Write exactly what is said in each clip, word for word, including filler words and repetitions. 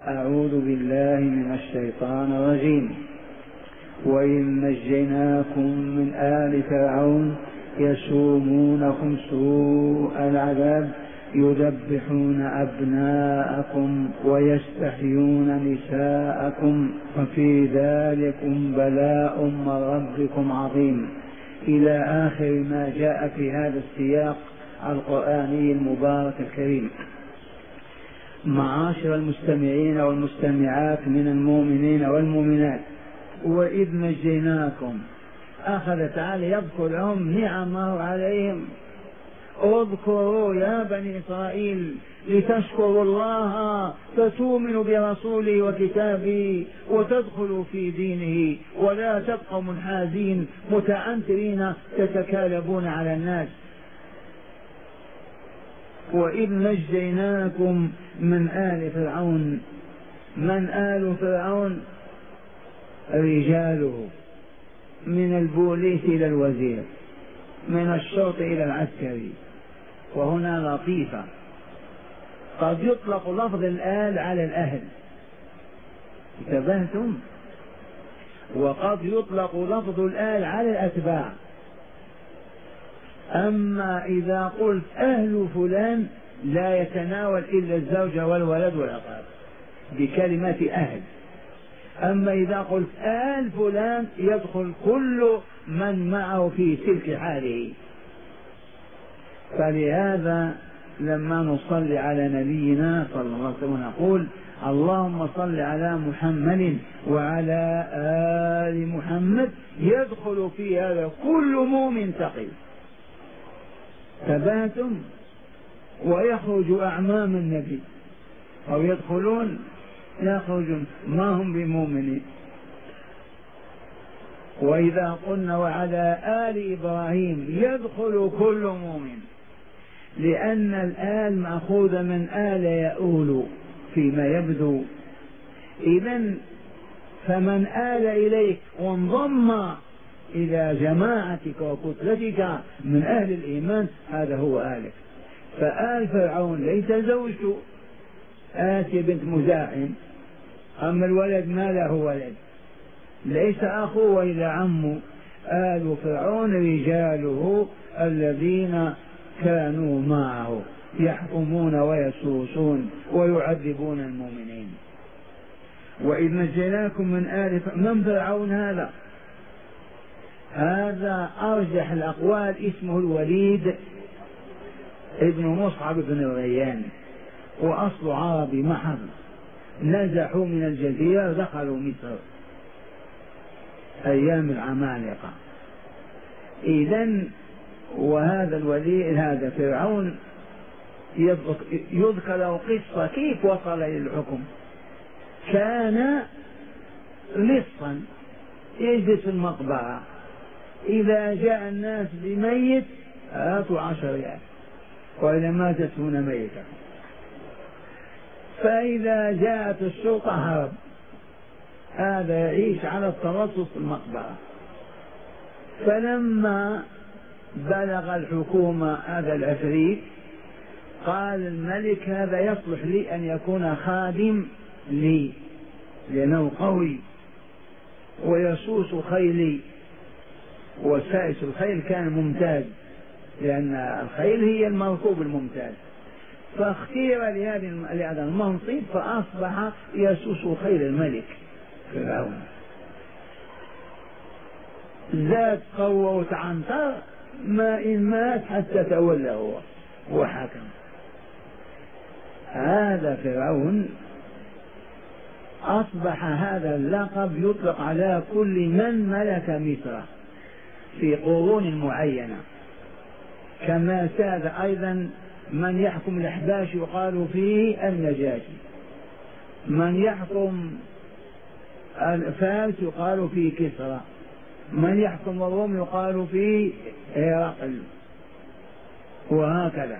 أعوذ بالله من الشيطان الرجيم. وإذ نجيناكم من آل فرعون يسومونكم سوء العذاب يذبحون أبناءكم ويستحيون نساءكم وفي ذلكم بلاء من ربكم عظيم، إلى آخر ما جاء في هذا السياق القرآني المبارك الكريم. معاشر المستمعين والمستمعات من المؤمنين والمؤمنات، وإذ نجيناكم أخذ تعالى يذكر لهم نعمه عليهم. اذكروا يا بني إسرائيل لتشكروا الله فتؤمنوا برسوله وكتابه وتدخلوا في دينه، ولا تبقوا منحازين متعنترين تتكالبون على الناس. وإذ نجيناكم من آل فرعون. من آل فرعون؟ رجاله، من البوليس إلى الوزير، من الشرط إلى العسكري. وهنا لطيفة، قد يطلق لفظ الآل على الأهل، انتبهتم؟ وقد يطلق لفظ الآل على الأتباع. أما إذا قلت أهل فلان لا يتناول إلا الزوجة والولد والأقارب بكلمة أهل. أما إذا قلت آل فلان يدخل كل من معه في سلك حاله. فلهذا لما نصلي على نبينا صلى الله عليه وسلم نقول اللهم صل على محمد وعلى آل محمد، يدخل في هذا كل مؤمن تقي. تباتم ويخرج أعمام النبي أو يدخلون يخرجون ما هم بمؤمنين. وإذا قلنا وعلى آل إبراهيم يدخل كل مؤمن، لأن الآل مأخوذة من آل يؤول فيما يبدو. إذن فمن آل إليك وانضم إلى جماعتك وكتلتك من أهل الإيمان هذا هو آلك. فآل فرعون ليس زوجته آسيا بنت مزاحم، أما الولد ما له ولد، ليس أخوه وإلا عمه. آل فرعون رجاله الذين كانوا معه يحكمون ويسوسون ويعذبون المؤمنين. وإذ نجيناكم من آل فرعون. من فرعون هذا؟ هذا أرجح الأقوال اسمه الوليد ابن مصعب بن الريان، وأصل عربي محض، نزحوا من الجزيرة دخلوا مصر أيام العمالقة. إذن وهذا الوليد هذا فرعون يذكر له قصة كيف وصل إلى الحكم. كان لصا يجلس في المقبرة، إذا جاء الناس بميت آتوا عشر ريال، وإذا ماتت هنا ميتة. فإذا جاءت الشرطة هرب، هذا يعيش على الترصص في المقبرة. فلما بلغ الحكومة هذا العفريت قال الملك هذا يصلح لي أن يكون خادم لي، لأنه قوي ويسوس خيلي، وسائس الخيل كان ممتاز، لأن الخيل هي المركوب الممتاز. فاختير لهذا المنصب فأصبح يسوس خيل الملك فرعون. زاد قوة وتعنتر، ما إن مات حتى تولى هو وحكم. هذا فرعون أصبح هذا اللقب يطلق على كل من ملك مصر في قرون معينة. كما ساد أيضا من يحكم الأحباش يقال فيه النجاشي، من يحكم الفارس يقال فيه كسرى، من يحكم الروم يقال فيه هرقل، وهكذا.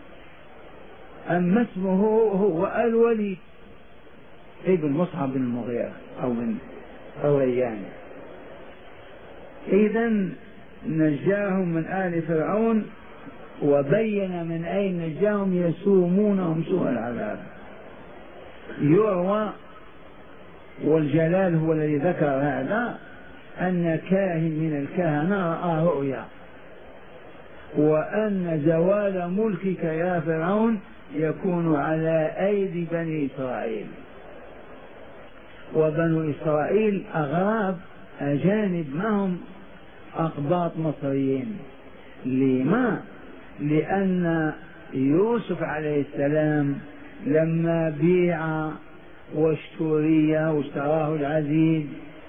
أما اسمه هو الوليد ابن مصعب بن المغيرة أو بن الريان. إذن نجاهم من آل فرعون، وبين من أين نجاهم يسومونهم سوء العذاب. يروى، والجلال هو الذي ذكر هذا، أن كاهن من الكهنة رأى رؤيا، وأن زوال ملكك يا فرعون يكون على أيدي بني إسرائيل. وبنو إسرائيل أغراب أجانب، ما هم أقباط مصريين. لما؟ لأن يوسف عليه السلام لما بيع واشتري واشتراه العزيز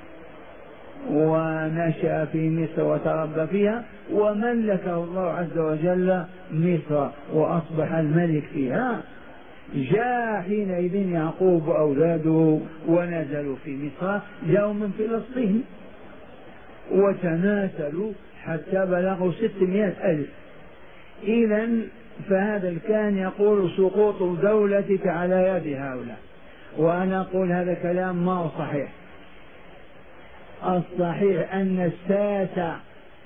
ونشأ في مصر وتربى فيها، وملكه الله عز وجل مصر وأصبح الملك فيها، جاء حينئذ يعقوب وأولاده ونزلوا في مصر، جاءوا من فلسطين وتناسلوا حتى بلغوا ستمائة ألف. إذا فهذا الكان يقول سقوط دولتك على يد هؤلاء، وأنا أقول هذا كلام ما هو صحيح. الصحيح أن الساسة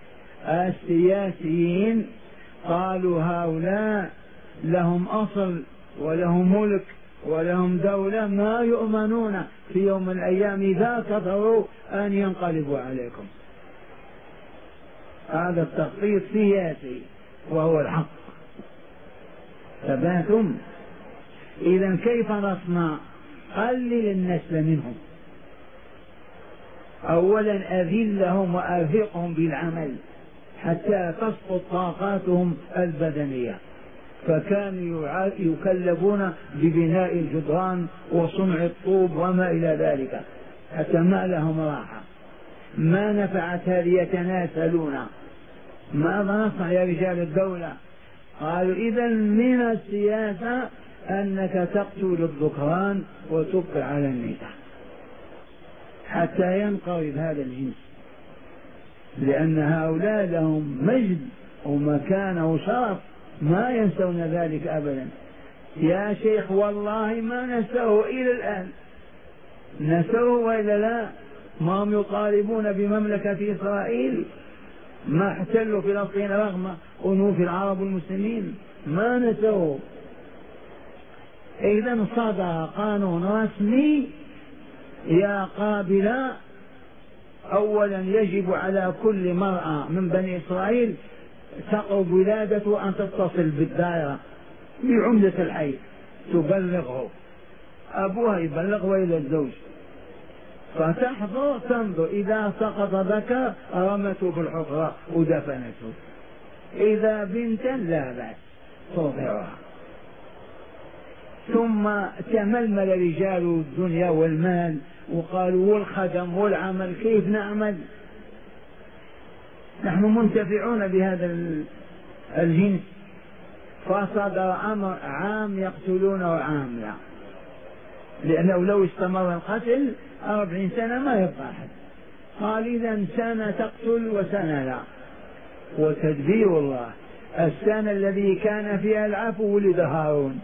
السياسيين قالوا هؤلاء لهم أصل ولهم ملك ولهم دولة، ما يؤمنون في يوم من الأيام إذا كفروا أن ينقلبوا عليكم. هذا التخطيط سياسي وهو الحق. ثباتم. إذا كيف نصنع؟ قلل النسل منهم، أولا أذلهم وأرهقهم بالعمل حتى تسقط طاقاتهم البدنية، فكانوا يكلفون ببناء الجدران وصنع الطوب وما إلى ذلك، حتى ما لهم راحة. ما نفعت هذه، يتناسلون. ماذا نصنع يا رجال الدولة؟ قالوا إذا من السياسة أنك تقتل الذكران وتبقي على النساء حتى ينقرض هذا الجنس، لأن هؤلاء لهم مجد ومكانة وشرف، ما ينسون ذلك أبدا. يا شيخ والله ما نسوه إلى الآن، نسوه وإلا لا؟ ما هم يطالبون بمملكة إسرائيل، ما احتلوا فلسطين رغم أنوف العرب والمسلمين، ما نسوه. إذا صدر قانون رسمي يا قابلة، أولا يجب على كل مرأة من بني إسرائيل تقرب ولادته أن تتصل بالدائرة بعمدة الحي تبلغه، أبوها يبلغ وإلى الزوج، فتحضر تنظر، إذا سقط ذكر رمته بالحفرة ودفنته، إذا بنتا لا بأس ترضعها. ثم تململ رجال الدنيا والمال وقالوا والخدم والعمل، كيف نعمل؟ نحن منتفعون بهذا الجنس. فصدر أمر عام يقتلونه وعام لا، لأنه لو استمر القتل أربعين سنة ما يبقى أحد. قال إذا سنة تقتل وسنة لا، وتدبير الله. السنة الذي كان فيها العفو ولد هارون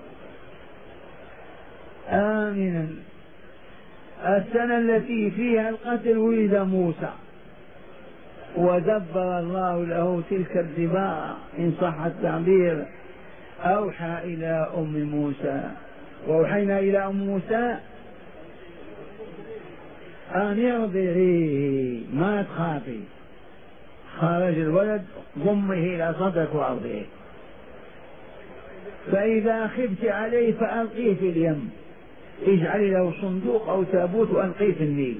آمنا، السنة التي فيها القتل ولد موسى، ودبر الله له تلك الدباء إن صح التعبير. أوحى إلى أم موسى، وأوحينا إلى أم موسى أن يرضعيه ما تخافي. خرج الولد ضمه إلى صدرك وأرضيه، فإذا خفت عليه فألقيه في اليم، اجعلي له صندوق أو تابوت وألقيه في النيل.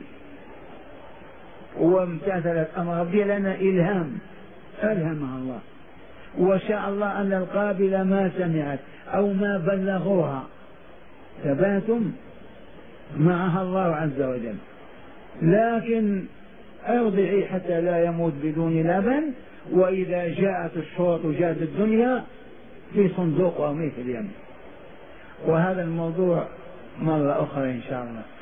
وامتثلت أمر ربي، لنا إلهام ألهمها الله، وشاء الله أن القابلة ما سمعت أو ما بلغوها، ثباتم معها الله عز وجل. لكن ارضعي حتى لا يموت بدون لبن، وإذا جاءت الشرط وجاءت الدنيا في صندوق وامي في اليم. وهذا الموضوع مرة أخرى إن شاء الله.